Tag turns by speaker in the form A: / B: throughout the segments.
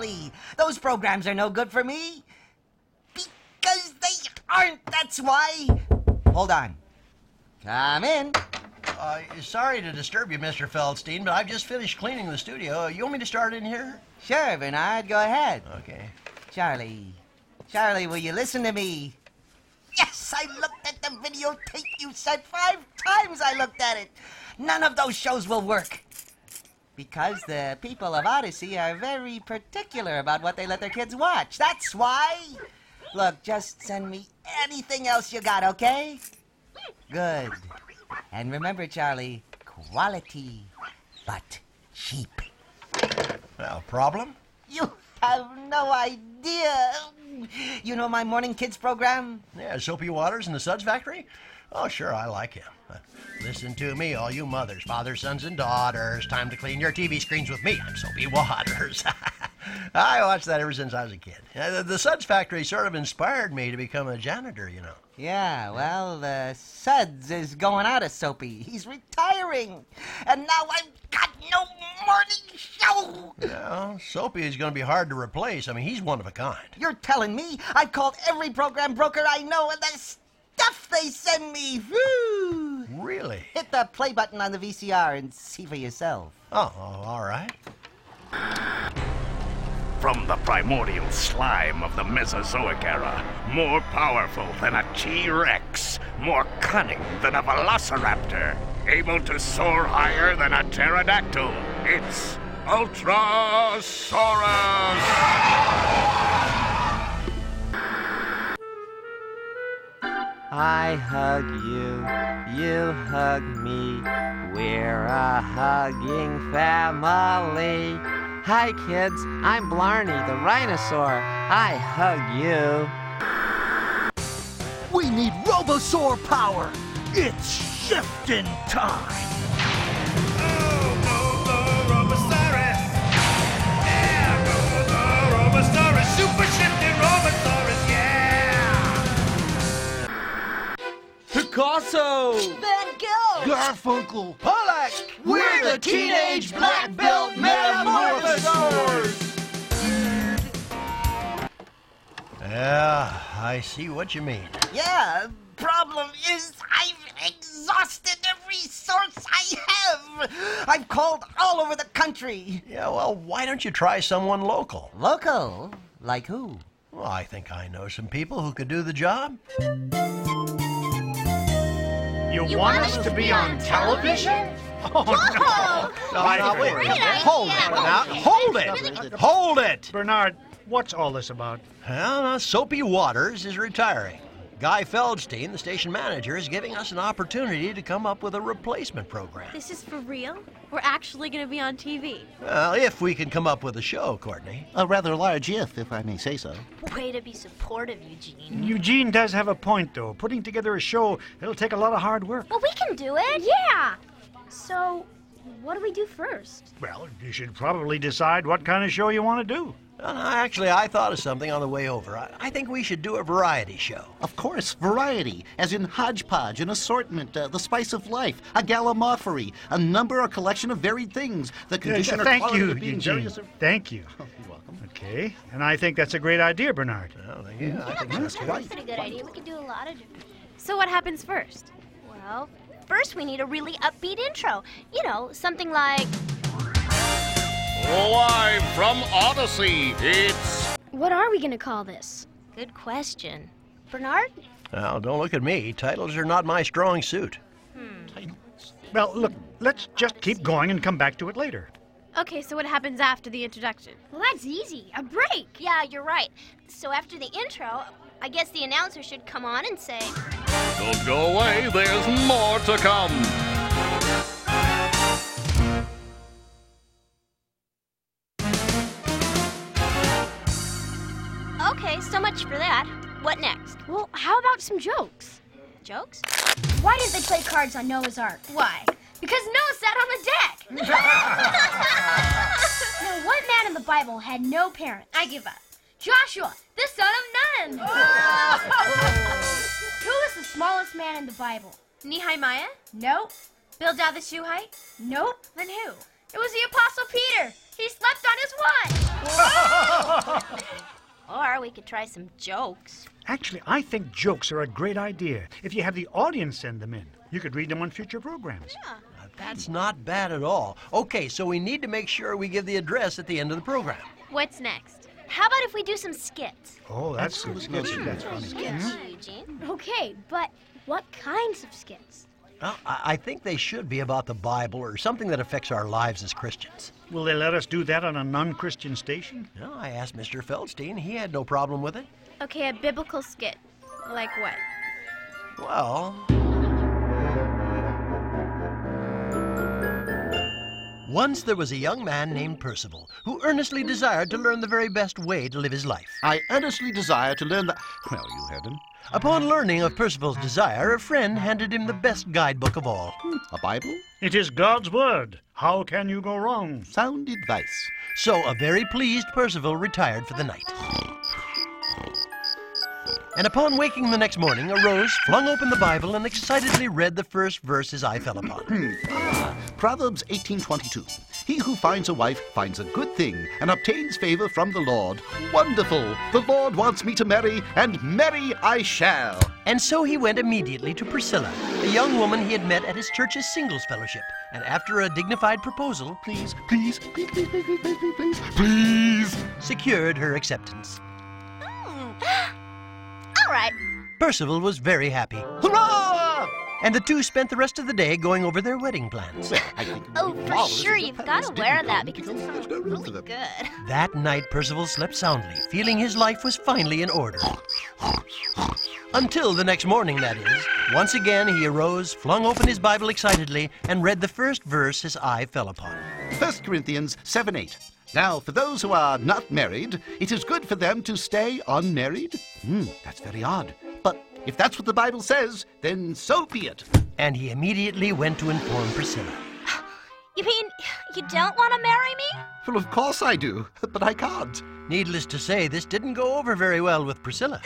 A: Charlie. Those programs are no good for me. Because they aren't, that's why. Hold on. Come in.
B: Sorry to disturb you, Mr. Feldstein, but I've just finished cleaning the studio. You want me to start in here?
A: Sure, Bernard, go ahead.
B: Okay.
A: Charlie, will you listen to me? Yes, I looked at the videotape you said 5 times. I looked at it. None of those shows will work. Because the people of Odyssey are very particular about what they let their kids watch. That's why. Look, just send me anything else you got, okay? Good. And remember, Charlie, quality, but cheap.
B: Well, problem?
A: You have no idea. You know my morning kids program?
B: Yeah, Soapy Waters and the Suds Factory? Oh, sure, I like him. Listen to me, all you mothers, fathers, sons, and daughters. Time to clean your TV screens with me. I'm Soapy Waters. I watched that ever since I was a kid. The Suds Factory sort of inspired me to become a janitor, you know.
A: Yeah, well, the Suds is going out of Soapy. He's retiring. And now I've got no morning show.
B: Yeah, Soapy is going to be hard to replace. I mean, he's one of a kind.
A: You're telling me? I've called every program broker I know, and the stuff they send me. Whew.
B: Really?
A: Hit the play button on the VCR and see for yourself.
B: Oh, all right.
C: From the primordial slime of the Mesozoic era, more powerful than a T-Rex, more cunning than a velociraptor, able to soar higher than a pterodactyl, it's Ultrasaurus!
D: I hug you, you hug me, we're a hugging family. Hi kids, I'm Blarney the rhinosaur, I hug you.
E: We need Robosaur power! It's shifting time!
F: Go the Robosaurus! Yeah, go the Robosaurus! Super shifting Robosaurus, yeah!
E: Picasso!
G: Van Gogh!
E: Garfunkel!
B: Pollack!
E: We're the Teenage Black Belt Metamorphosaurs!
B: Yeah, I see what you mean.
A: Yeah, problem is I've exhausted every source I have. I've called all over the country.
B: Yeah, well, why don't you try someone local?
A: Local? Like who?
B: Well, I think I know some people who could do the job.
H: You want us to be on television?
C: Oh, no. No, wait. Hold it!
H: Bernard, what's all this about?
B: Well, Soapy Waters is retiring. Guy Feldstein, the station manager, is giving us an opportunity to come up with a replacement program.
G: This is for real? We're actually going to be on TV.
B: Well, if we can come up with a show, Courtney.
I: A rather large if I may say so.
G: Way to be supportive, Eugene.
H: Eugene does have a point, though. Putting together a show, it'll take a lot of hard work.
G: Well, we can do it. Yeah. So, what do we do first?
H: Well, you should probably decide what kind of show you want to do.
B: Actually, I thought of something on the way over. I think we should do a variety show.
I: Of course, variety, as in hodgepodge, an assortment, the spice of life, a gallimaufry, a number or collection of varied things, the condition or
H: Thank
I: quality
H: you,
I: of being
H: Eugene.
I: various...
H: Thank you.
I: Oh, you're welcome.
H: Okay, and I think that's a great idea, Bernard.
B: Well, yeah, I think so too.
I: Right.
G: That's a good idea. We could do a lot of different. So what happens first? Well, first we need a really upbeat intro. You know, something like...
C: Live from Odyssey, it's...
G: What are we going to call this? Good question. Bernard?
B: Now, don't look at me. Titles are not my strong suit.
H: Well, look, let's just keep going and come back to it later.
G: Okay, so what happens after the introduction?
J: Well, that's easy. A break.
G: Yeah, you're right. So after the intro, I guess the announcer should come on and say...
C: Don't go away, there's more to come.
G: Okay, so much for that. What next?
J: Well, how about some jokes?
G: Jokes?
J: Why didn't they play cards on Noah's Ark?
G: Why?
J: Because Noah sat on the deck. Now, what man in the Bible had no parents?
G: I give up.
J: Joshua, the son of Nun. Who was the smallest man in the Bible?
G: Nehemiah?
J: Nope.
G: Bildad the Shuhite?
J: Nope.
G: Then who?
J: It was the Apostle Peter. He slept on his watch.
G: Or we could try some jokes.
H: Actually, I think jokes are a great idea. If you have the audience send them in, you could read them on future programs.
B: That's not bad at all. Okay, so we need to make sure we give the address at the end of the program.
G: What's next? How about if we do some skits?
H: Oh, that's good. That's funny.
G: Skits, Eugene.
J: Okay, but what kinds of skits?
B: Well, I think they should be about the Bible or something that affects our lives as Christians.
H: Will they let us do that on a non-Christian station?
B: No, I asked Mr. Feldstein. He had no problem with it.
G: Okay, a biblical skit. Like what?
B: Well... Once there was a young man named Percival who earnestly desired to learn the very best way to live his life.
I: I earnestly desire to learn the... Well, you heard him.
B: Upon learning of Percival's desire, a friend handed him the best guidebook of all.
I: A Bible?
H: It is God's word. How can you go wrong?
I: Sound advice.
B: So a very pleased Percival retired for the night. And upon waking the next morning, arose, flung open the Bible, and excitedly read the first verse his eye fell upon.
I: Proverbs 18:22. He who finds a wife finds a good thing and obtains favor from the Lord. Wonderful! The Lord wants me to marry, and marry I shall.
B: And so he went immediately to Priscilla, a young woman he had met at his church's singles fellowship. And after a dignified proposal,
I: Please, please, please, please, please, please, please, please, please,
B: secured her acceptance.
G: All right.
B: Percival was very happy.
I: Hurrah!
B: And the two spent the rest of the day going over their wedding plans.
I: I think
G: Oh, for sure, you've got to wear that because it sounds really good.
B: That night, Percival slept soundly, feeling his life was finally in order. Until the next morning, that is. Once again, he arose, flung open his Bible excitedly, and read the first verse his eye fell upon.
I: 1 Corinthians 7:8. Now, for those who are not married, it is good for them to stay unmarried. That's very odd. But if that's what the Bible says, then so be it.
B: And he immediately went to inform Priscilla.
G: You mean you don't want to marry me?
I: Well, of course I do, but I can't.
B: Needless to say, this didn't go over very well with Priscilla.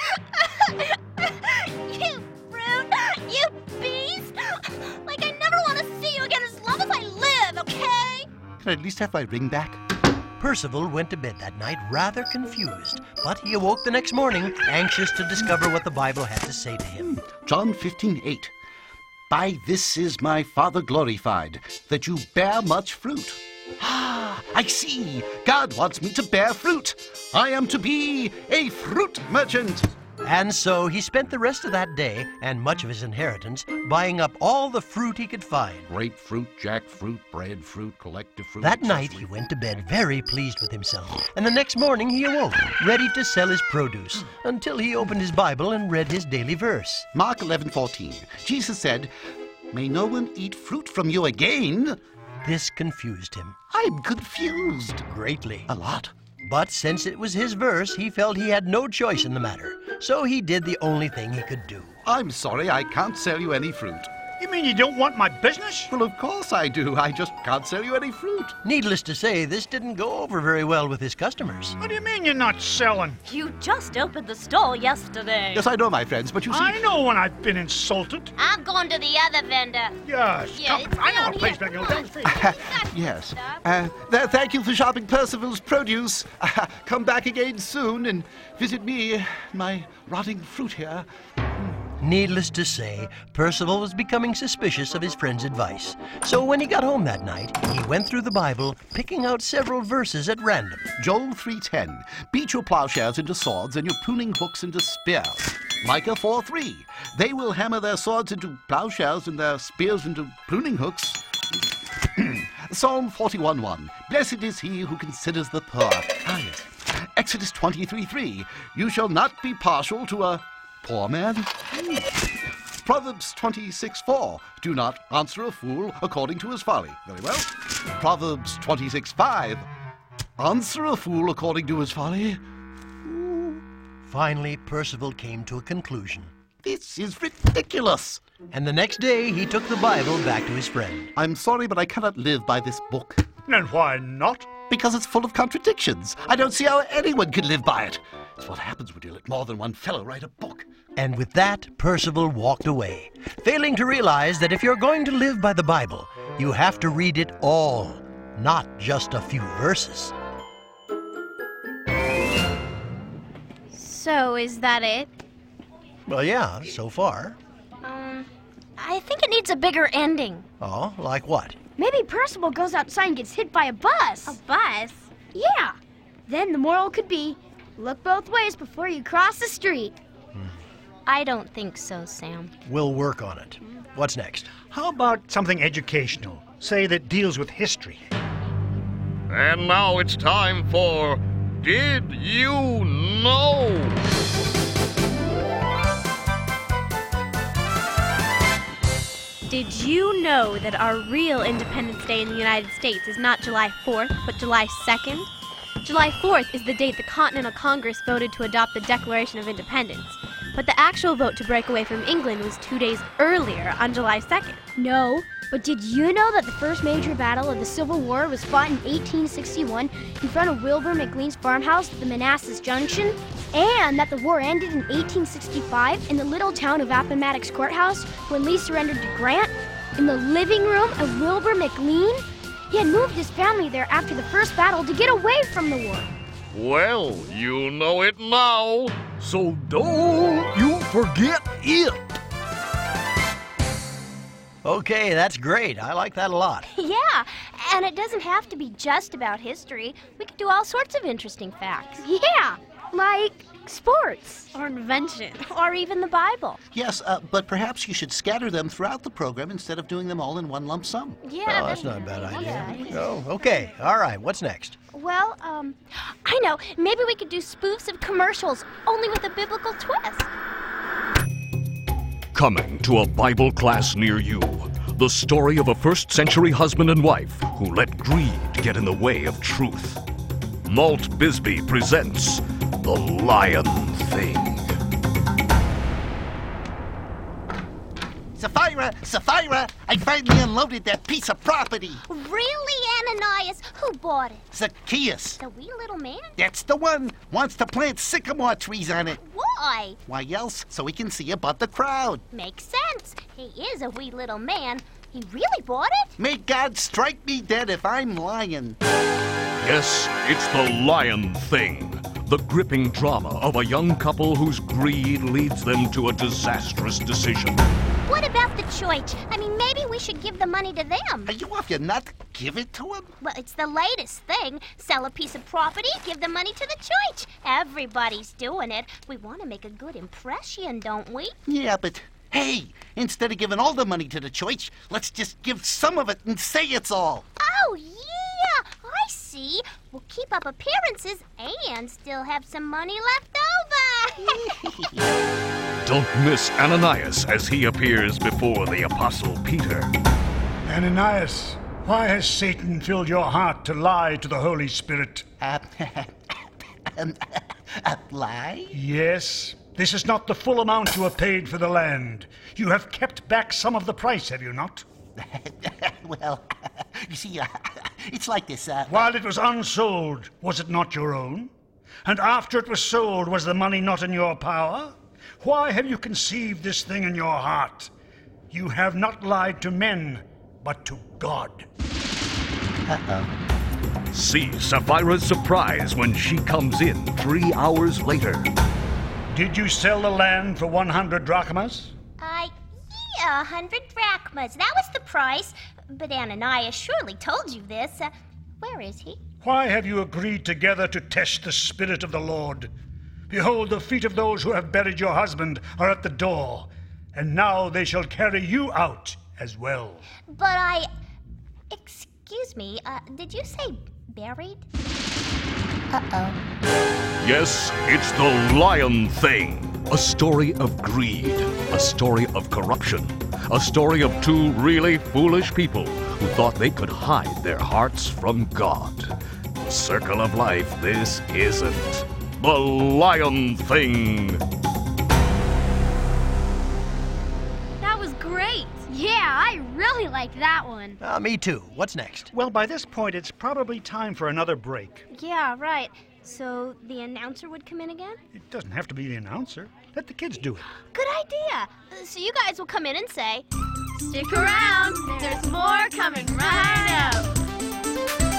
G: You brute! You beast! Like, I never want to see you again as long as I live, okay?
I: Can I at least have my ring back?
B: Percival went to bed that night rather confused, but he awoke the next morning anxious to discover what the Bible had to say to him.
I: John 15:8. By this is my Father glorified, that you bear much fruit. Ah, I see. God wants me to bear fruit. I am to be a fruit merchant.
B: And so he spent the rest of that day, and much of his inheritance, buying up all the fruit he could find.
I: Grapefruit, jackfruit, breadfruit, collective fruit.
B: That night he went to bed very pleased with himself, and the next morning he awoke, ready to sell his produce, until he opened his Bible and read his daily verse.
I: Mark 11:14. Jesus said, "May no one eat fruit from you again."
B: This confused him
I: I'm confused.
B: greatly.
I: A lot.
B: But since it was his verse, he felt he had no choice in the matter. So he did the only thing he could do.
I: I'm sorry, I can't sell you any fruit.
H: You mean you don't want my business?
I: Well, of course I do. I just can't sell you any fruit.
B: Needless to say, this didn't go over very well with his customers.
H: What do you mean you're not selling?
G: You just opened the stall yesterday.
I: Yes, I know, my friends, but you see...
H: I know when I've been insulted.
G: I'm going to the other vendor.
H: Yes,
G: Yeah,
H: come,
G: it's
H: I know
G: down
H: a place
G: here.
H: back here.
G: Come
H: Down the street.
I: Yes. Thank you for shopping Percival's produce. Come back again soon and visit me, my rotting fruit here.
B: Needless to say, Percival was becoming suspicious of his friend's advice. So when he got home that night, he went through the Bible, picking out several verses at random.
I: Joel 3:10. Beat your plowshares into swords and your pruning hooks into spears. Micah 4:3. They will hammer their swords into plowshares and their spears into pruning hooks. Psalm 41:1. Blessed is he who considers the poor. Ah, yes. Exodus 23:3. You shall not be partial to a poor man. Proverbs 26:4. Do not answer a fool according to his folly. Very well. Proverbs 26:5. Answer a fool according to his folly.
B: Finally, Percival came to a conclusion.
I: This is ridiculous.
B: And the next day, he took the Bible back to his friend.
I: I'm sorry, but I cannot live by this book.
H: And why not?
I: Because it's full of contradictions. I don't see how anyone could live by it. It's what happens when you let more than one fellow write a book.
B: And with that, Percival walked away, failing to realize that if you're going to live by the Bible, you have to read it all. not just a few verses.
G: So, is that it?
B: Well, yeah, so far.
G: I think it needs a bigger ending.
B: Oh, like what?
J: Maybe Percival goes outside and gets hit by a bus.
G: A bus?
J: Yeah. Then the moral could be, look both ways before you cross the street.
G: I don't think so, Sam.
B: We'll work on it. What's next?
H: How about something educational? Say that deals with history.
C: And now it's time for Did You Know?
G: Did you know that our real Independence Day in the United States is not July 4th, but July 2nd? July 4th is the date the Continental Congress voted to adopt the Declaration of Independence. But the actual vote to break away from England was 2 days earlier, on July 2nd.
J: No, but did you know that the first major battle of the Civil War was fought in 1861 in front of Wilbur McLean's farmhouse at the Manassas Junction? And that the war ended in 1865 in the little town of Appomattox Courthouse when Lee surrendered to Grant? In the living room of Wilbur McLean? He had moved his family there after the first battle to get away from the war.
C: Well, you know it now.
E: So don't you forget it.
B: Okay, that's great. I like that a lot.
G: Yeah, and it doesn't have to be just about history. We could do all sorts of interesting facts.
J: Yeah, like sports.
G: Or invention. Or even the Bible.
I: Yes, but perhaps you should scatter them throughout the program instead of doing them all in one lump sum.
G: Yeah,
B: Oh, that's not a bad idea. Oh, okay. All right. What's next?
G: Well, I know. Maybe we could do spoofs of commercials, only with a biblical twist.
C: Coming to a Bible class near you, the story of a first-century husband and wife who let greed get in the way of truth. Malt Bisbee presents The Lion Thing.
I: Sapphira, I finally unloaded that piece of property.
G: Really, Ananias? Who bought it?
I: Zacchaeus.
G: The wee little man?
I: That's the one. Wants to plant sycamore trees on it.
G: Why?
I: Why else? So he can see above the crowd.
G: Makes sense. He is a wee little man. He really bought it?
I: May God strike me dead if I'm lying.
C: Yes, it's The Lion Thing, the gripping drama of a young couple whose greed leads them to a disastrous decision.
G: What about the church? I mean, maybe we should give the money to them.
I: Are you off your nut? Give it to him?
G: Well, it's the latest thing. Sell a piece of property, give the money to the church. Everybody's doing it. We want to make a good impression, don't we?
I: Yeah, but hey, instead of giving all the money to the church, let's just give some of it and say it's all.
G: Oh, yeah, I see. We'll keep up appearances and still have some money left over.
C: Don't miss Ananias as he appears before the Apostle Peter.
H: Ananias, why has Satan filled your heart to lie to the Holy Spirit?
I: Lie?
H: Yes. This is not the full amount you have paid for the land. You have kept back some of the price, have you not?
I: Well, you see, it's like this.
H: While it was unsold, was it not your own? And after it was sold, was the money not in your power? Why have you conceived this thing in your heart? You have not lied to men, but to God.
C: See Sapphira's surprise when she comes in 3 hours later.
H: Did you sell the land for 100 drachmas?
G: Yeah, 100 drachmas. That was the price. But Ananias surely told you this. Where is he?
H: Why have you agreed together to test the Spirit of the Lord? Behold, the feet of those who have buried your husband are at the door, and now they shall carry you out as well.
G: But excuse me, did you say buried? Uh-oh.
C: Yes, it's The Lion Thing. A story of greed, a story of corruption, a story of two really foolish people who thought they could hide their hearts from God. The circle of life this isn't. The Lion Thing.
J: That was great. Yeah, I really like that one.
B: Me too. What's next?
H: Well, by this point, it's probably time for another break.
G: Yeah, right. So the announcer would come in again?
H: It doesn't have to be the announcer. Let the kids do it.
G: Good idea. So you guys will come in and say, "Stick around. There's more coming right up."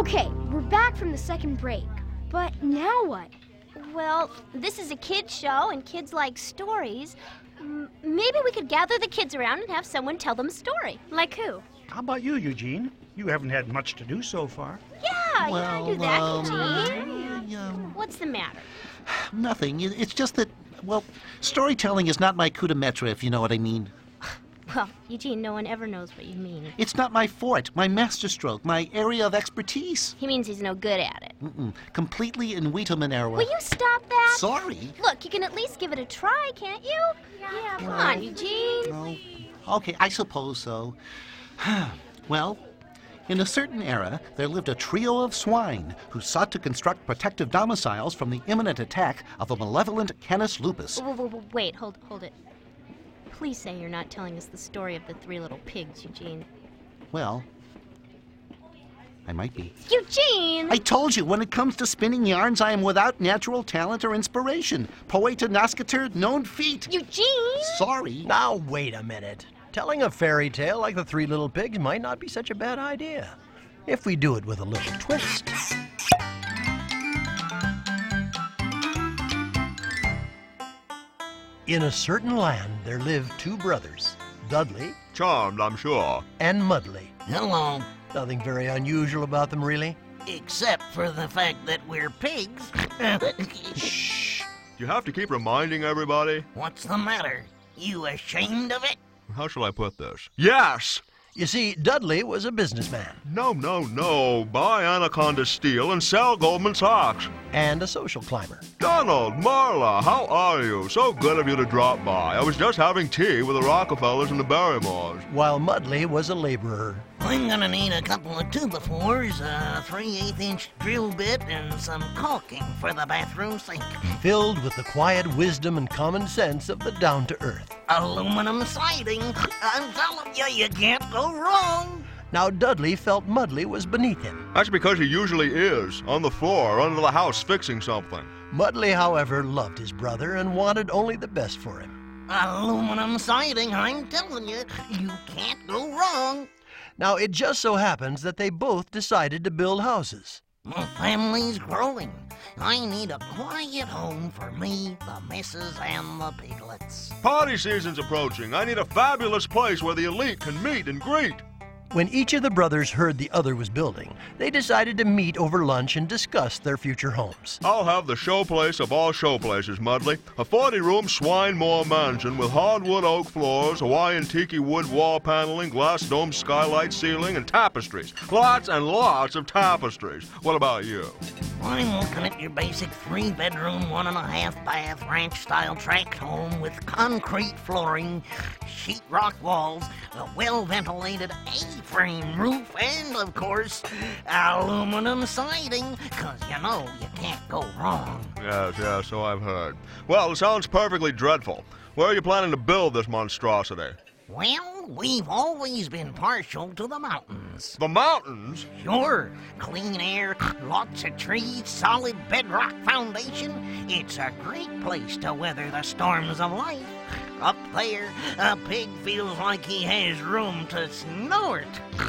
J: Okay, we're back from the second break. But now what?
K: Well, this is a kid's show, and kids like stories. Maybe we could gather the kids around and have someone tell them a story.
G: Like who?
H: How about you, Eugene? You haven't had much to do so far.
K: Yeah,
I: Well,
K: do that, Eugene. What's the matter?
I: Nothing. It's just that, well, storytelling is not my coup de maître, if you know what I mean.
K: Well, Eugene, no one ever knows what you mean.
I: It's not my forte, my masterstroke, my area of expertise.
K: He means he's no good at it.
I: Completely in Wheaterman era.
K: Will you stop that?
I: Sorry.
K: Look, you can at least give it a try, can't you? Yeah, come on, Eugene.
I: No. Okay, I suppose so. Well, in a certain era, there lived a trio of swine who sought to construct protective domiciles from the imminent attack of a malevolent Canis lupus.
K: Wait, hold it. Please say you're not telling us the story of the three little pigs, Eugene.
I: Well, I might be.
K: Eugene!
I: I told you, when it comes to spinning yarns, I am without natural talent or inspiration. Poeta nascitur non fit.
K: Eugene!
I: Sorry.
B: Now, wait a minute. Telling a fairy tale like the Three Little Pigs might not be such a bad idea, if we do it with a little twist. In a certain land, there lived two brothers, Dudley.
L: Charmed, I'm sure.
B: And Mudley.
A: Hello.
B: Nothing very unusual about them, really.
A: Except for the fact that we're pigs.
L: Shh. You have to keep reminding everybody.
A: What's the matter? You ashamed of it?
L: How shall I put this? Yes!
B: You see, Dudley was a businessman.
L: No. Buy Anaconda Steel and sell Goldman Sachs.
B: And a social climber.
L: Donald, Marla, how are you? So good of you to drop by. I was just having tea with the Rockefellers and the Barrymores.
B: While Mudley was a laborer.
A: I'm gonna need a couple of 2x4s, a 3/8-inch drill bit, and some caulking for the bathroom sink.
B: Filled with the quiet wisdom and common sense of the down-to-earth.
A: Aluminum siding. I'm telling you, you can't go wrong.
B: Now, Dudley felt Mudley was beneath him.
L: That's because he usually is, on the floor, under the house, fixing something.
B: Mudley, however, loved his brother and wanted only the best for him.
A: Aluminum siding, I'm telling you, you can't go wrong.
B: Now, it just so happens that they both decided to build houses.
A: My family's growing. I need a quiet home for me, the missus, and the piglets.
L: Party season's approaching. I need a fabulous place where the elite can meet and greet.
B: When each of the brothers heard the other was building, they decided to meet over lunch and discuss their future homes.
L: I'll have the showplace of all showplaces, Mudley. A 40-room swine moor mansion with hardwood oak floors, Hawaiian tiki wood wall paneling, glass dome skylight ceiling, and tapestries. Lots and lots of tapestries. What about you?
A: I'm looking at your basic 3-bedroom, 1.5 bath ranch-style tract home with concrete flooring, sheetrock walls, a well-ventilated A-frame roof, and, of course, aluminum siding, 'cause you know you can't go wrong.
L: Yes, so I've heard. Well, it sounds perfectly dreadful. Where are you planning to build this monstrosity?
A: Well, we've always been partial to the mountains.
L: The mountains?
A: Sure. Clean air, lots of trees, solid bedrock foundation. It's a great place to weather the storms of life. Up there, a pig feels like he has room to snort.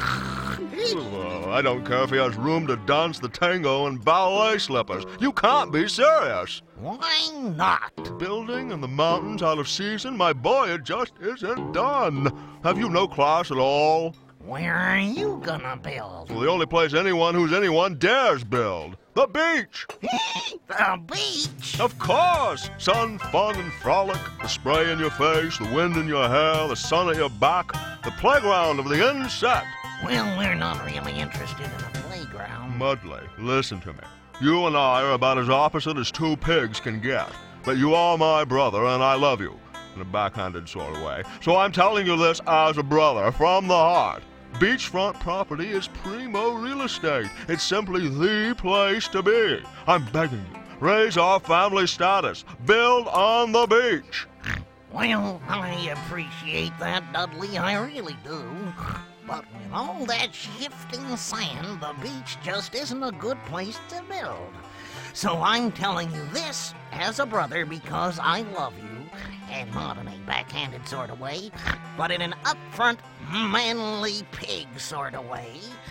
L: I don't care if he has room to dance the tango in ballet slippers. You can't be serious.
A: Why not?
L: Building in the mountains out of season? My boy, it just isn't done. Have you no class at all?
A: Where are you gonna build?
L: Well, the only place anyone who's anyone dares build. The beach!
A: The beach?
L: Of course! Sun, fun, and frolic. The spray in your face, the wind in your hair, the sun at your back. The playground of the insect.
A: Well, we're not really interested in a playground.
L: Mudley, listen to me. You and I are about as opposite as two pigs can get. But you are my brother, and I love you. In a backhanded sort of way. So I'm telling you this as a brother, from the heart. Beachfront property is primo real estate. It's simply the place to be. I'm begging you, raise our family status. Build on the beach.
A: Well, I appreciate that, Dudley. I really do. But with all that shifting sand, the beach just isn't a good place to build. So I'm telling you this as a brother because I love you, and not in a backhanded sort of way, but in an upfront, manly pig sort of way.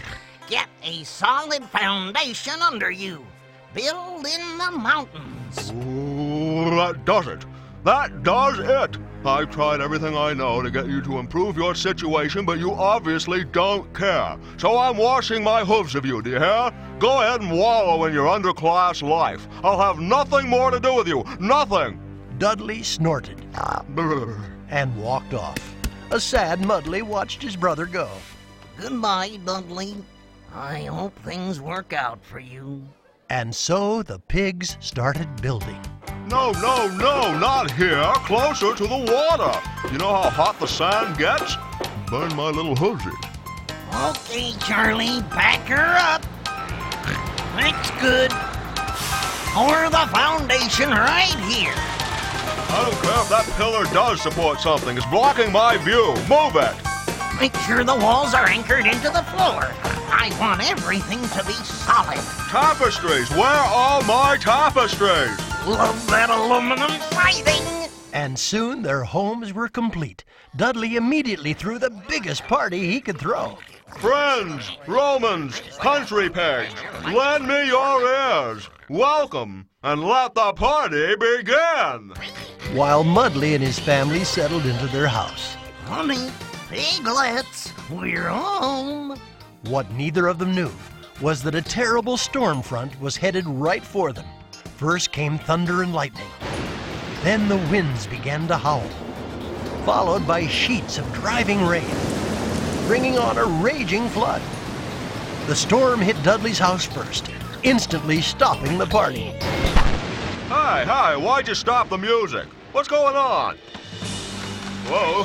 A: get a solid foundation under you. Build in the mountains.
L: Ooh, that does it. That does it. I've tried everything I know to get you to improve your situation, but you obviously don't care. So I'm washing my hooves of you, do you hear? Go ahead and wallow in your underclass life. I'll have nothing more to do with you. Nothing.
B: Dudley snorted and walked off. A sad Mudley watched his brother go.
A: Goodbye, Dudley. I hope things work out for you.
B: And so the pigs started building.
L: No, not here. Closer to the water. You know how hot the sand gets? Burn my little hoosies.
A: Okay, Charlie, back her up. That's good. Pour the foundation right here.
L: I don't care if that pillar does support something. It's blocking my view. Move it.
A: Make sure the walls are anchored into the floor. I want everything to be solid.
L: Tapestries. Where are my tapestries?
A: Love that aluminum siding.
B: And soon their homes were complete. Dudley immediately threw the biggest party he could throw.
L: Friends, Romans, country pigs, lend me your ears. Welcome, and let the party begin.
B: While Mudley and his family settled into their house.
A: Honey, piglets, we're home.
B: What neither of them knew was that a terrible storm front was headed right for them. First came thunder and lightning. Then the winds began to howl, followed by sheets of driving rain, bringing on a raging flood. The storm hit Dudley's house first, instantly stopping the party.
L: Hi, why'd you stop the music? What's going on? Whoa.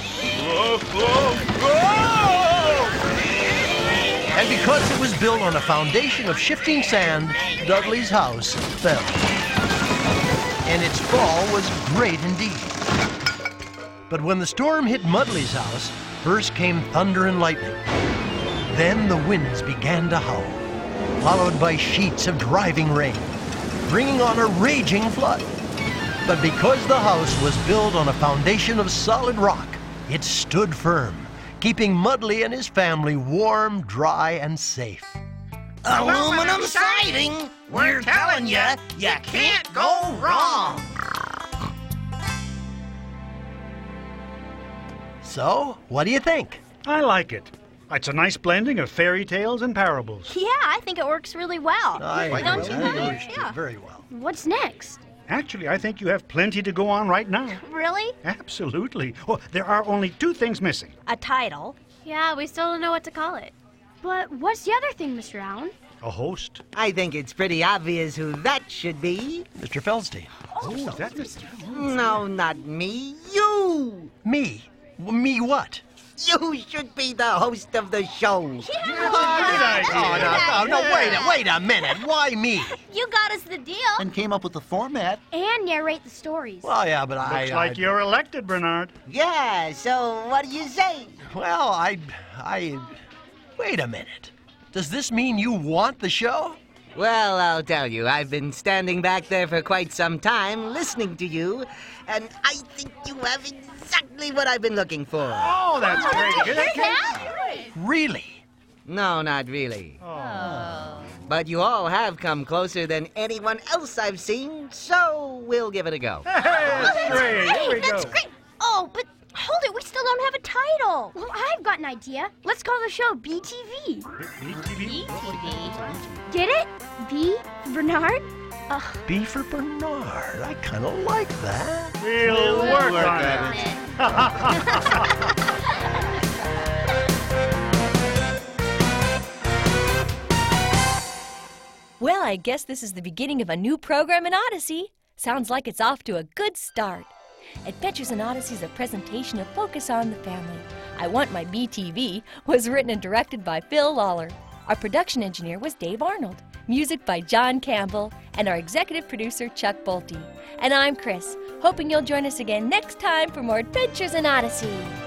B: And because it was built on a foundation of shifting sand, Dudley's house fell. And its fall was great indeed. But when the storm hit Mudley's house, first came thunder and lightning. Then the winds began to howl, followed by sheets of driving rain, bringing on a raging flood. But because the house was built on a foundation of solid rock, it stood firm, keeping Mudley and his family warm, dry, and safe.
A: Aluminum siding? We're telling you, you can't go wrong.
B: So, what do you think?
H: I like it. It's a nice blending of fairy tales and parables.
K: Yeah, I think it works really well. Don't you, honey?
B: Yeah. Very well.
J: What's next?
H: Actually, I think you have plenty to go on right now.
K: Really?
H: Absolutely. Oh, there are only two things missing.
K: A title.
G: Yeah, we still don't know what to call it.
J: But what's the other thing, Mr. Allen?
H: A host.
M: I think it's pretty obvious who that should be.
B: Mr. Feldstein.
H: Oh, that's Mr.
M: No, not me. You!
B: Me? Me what?
M: You should be the host of the show.
B: Wait a minute. Why me?
K: You got us the deal.
I: And came up with the format.
J: And narrate the stories.
B: Well, yeah, but
H: Looks like you're elected, Bernard.
M: Yeah, so what do you say?
B: Well, wait a minute. Does this mean you want the show?
M: Well, I'll tell you, I've been standing back there for quite some time, listening to you, and I think you have exactly what I've been looking for.
H: Oh, that's great.
B: Really?
M: No, not really. But you all have come closer than anyone else I've seen, so we'll give it a go.
H: Hey, that's great. Here we
K: That's
H: go.
K: great. Oh, but hold it. We still don't have a title.
J: Well, I've got an idea. Let's call the show BTV. Get it? B for Bernard?
B: B for Bernard. I kind of like that.
H: We'll work on it.
N: Well, I guess this is the beginning of a new program in Odyssey. Sounds like it's off to a good start. Adventures in Odyssey is a presentation of Focus on the Family. I Want My BTV was written and directed by Phil Lawler. Our production engineer was Dave Arnold. Music by John Campbell, and our executive producer, Chuck Bolte. And I'm Chris, hoping you'll join us again next time for more Adventures in Odyssey.